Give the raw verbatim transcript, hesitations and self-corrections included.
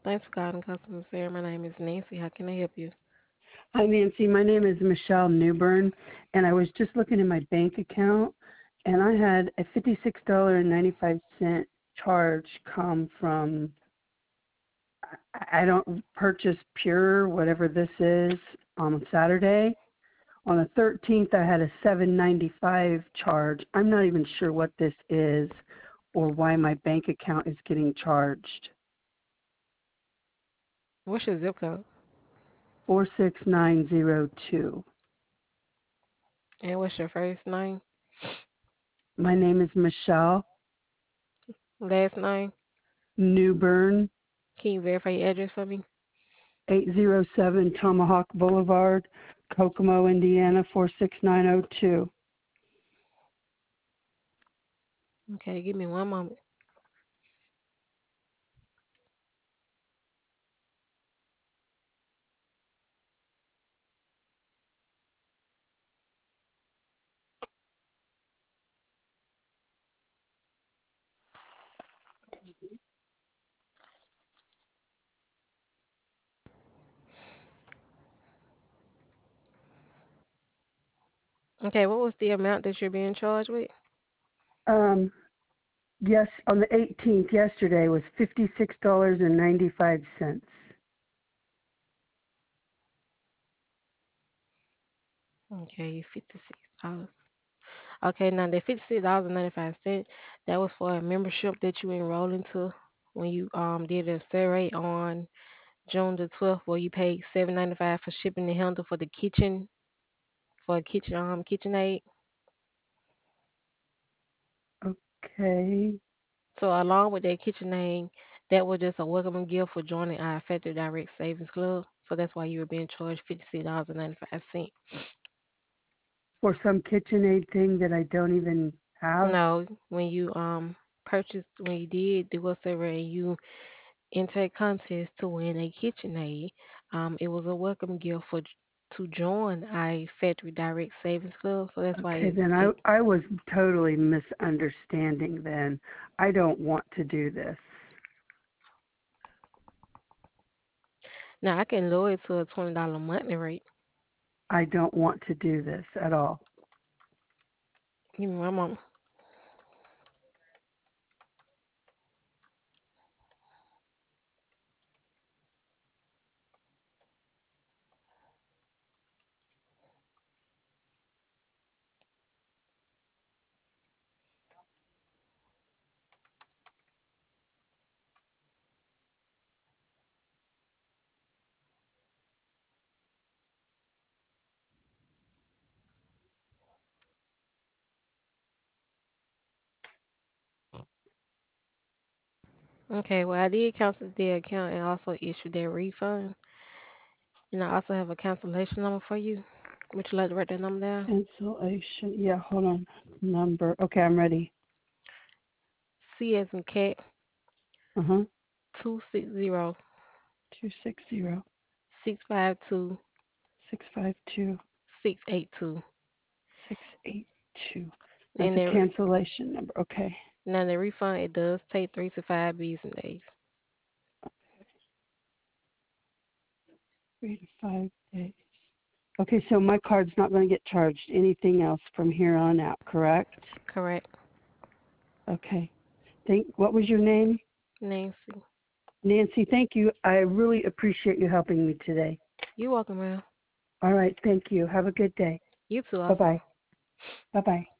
Thanks for calling customer service. My name is Nancy. How can I help you? Hi, Nancy. My name is Michelle Newbern, and I was just looking in my bank account, and I had a fifty-six dollars and ninety-five cents charge come from, I I don't purchase Pure, whatever this is, on Saturday. On the thirteenth, I had a seven ninety-five charge. I'm not even sure what this is or why my bank account is getting charged. What's your zip code? four six nine zero two. And what's your first name? My name is Michelle Last name? Newbern, Can you verify your address for me? eight oh seven Tomahawk Boulevard, Kokomo, Indiana, four six nine zero two. Okay, give me one moment. Okay, what was the amount that you're being charged with? Um, yes, on the eighteenth, yesterday, was fifty-six dollars and ninety-five cents. Okay, fifty-six dollars. Okay, now the fifty-six dollars and ninety-five cents, that was for a membership that you enrolled into when you um did a survey on June the twelfth, where you paid seven ninety-five for shipping and handle for the kitchen for a kitchen um KitchenAid. Okay. So along with that KitchenAid, that was just a welcoming gift for joining our Factory Direct Savings Club. So that's why you were being charged fifty-six dollars and ninety-five cents. For some KitchenAid thing that I don't even have. No, when you um purchased, when you did do a survey and you enter a contest to win a KitchenAid, um, it was a welcome gift for to join our Factory Direct Savings Club. So that's why Okay, it, then I, it I was totally misunderstanding then. I don't want to do this. now I can lower it to a twenty dollar monthly rate. I don't want to do this at all. Give me one moment. Okay, well I did cancel the account and also issued that refund. And I also have a cancellation number for you. Would you like to write that number down? Cancellation. Yeah, hold on. Number. Okay, I'm ready. C as in cat, Uh-huh. two six zero two six zero, six five two six five two, six eight two. six eight two. That's And a the cancellation number. Okay. now the refund, it does take three to five business days. Three to five days. Okay, so my card's not going to get charged anything else from here on out, correct? Correct. Okay. Thank. What was your name? Nancy. Nancy, thank you. I really appreciate you helping me today. You're welcome, ma'am. All right, thank you. Have a good day. You too also. Bye-bye. Bye-bye.